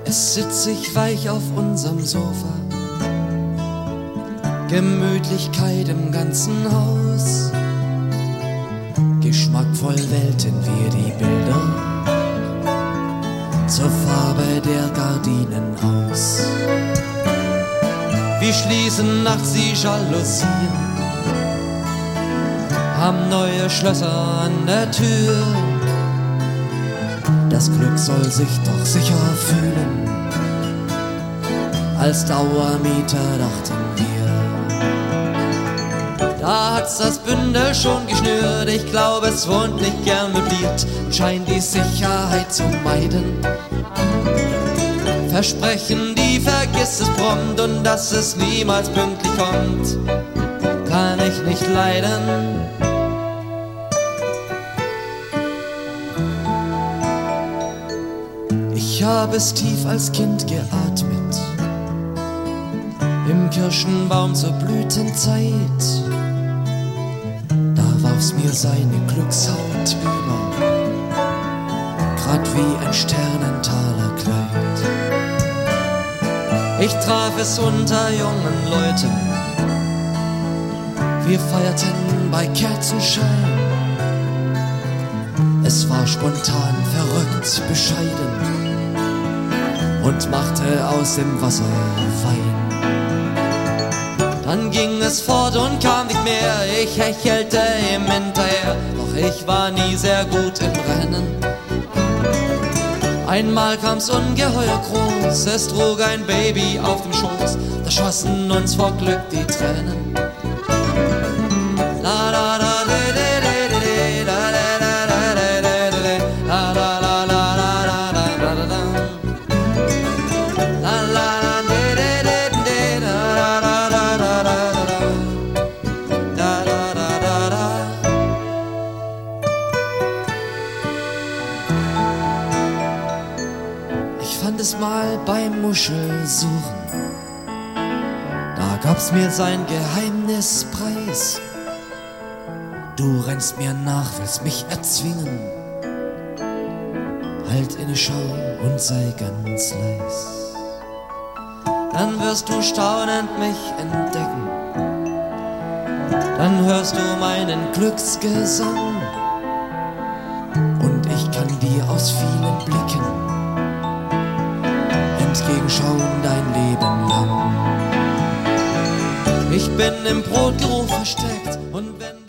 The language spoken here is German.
Es sitz ich weich auf unserem Sofa, Gemütlichkeit im ganzen Haus, geschmackvoll wählten wir die Bilder zur Farbe der Gardinen aus. Wir schließen nachts die Jalousien, haben neue Schlösser an der Tür. Das Glück soll sich doch sicher fühlen, als Dauermieter dachten wir. Da hat's das Bündel schon geschnürt, ich glaube es wohnt nicht gern möbliert und scheint die Sicherheit zu meiden. Versprechen, die vergiss es prompt und dass es niemals pünktlich kommt, kann ich nicht leiden. Ich habe es tief als Kind geatmet, im Kirschenbaum zur Blütenzeit. Da warf's mir seine Glückshaut über, grad wie ein Sternentalerkleid. Ich traf es unter jungen Leuten, wir feierten bei Kerzenschein. Es war spontan, verrückt, bescheiden und machte aus dem Wasser Wein. Dann ging es fort und kam nicht mehr, ich hechelte ihm hinterher, doch ich war nie sehr gut im Rennen. Einmal kam's ungeheuer groß, es trug ein Baby auf dem Schoß, da schossen uns vor Glück die Tränen. La la la de de de de la la la la de de la la la la la la la la la la de de de de la la la la la la la la. Ich fand es mal beim Muschelsuchen, da gab's mir sein Geheimnispreis. Du rennst mir nach, willst mich erzwingen, halt inne, schau und sei ganz leis. Dann wirst du staunend mich entdecken, dann hörst du meinen Glücksgesang und ich kann dir aus vielen Blicken entgegenschauen dein Leben lang. Ich bin im Brotgeruch versteckt und wenn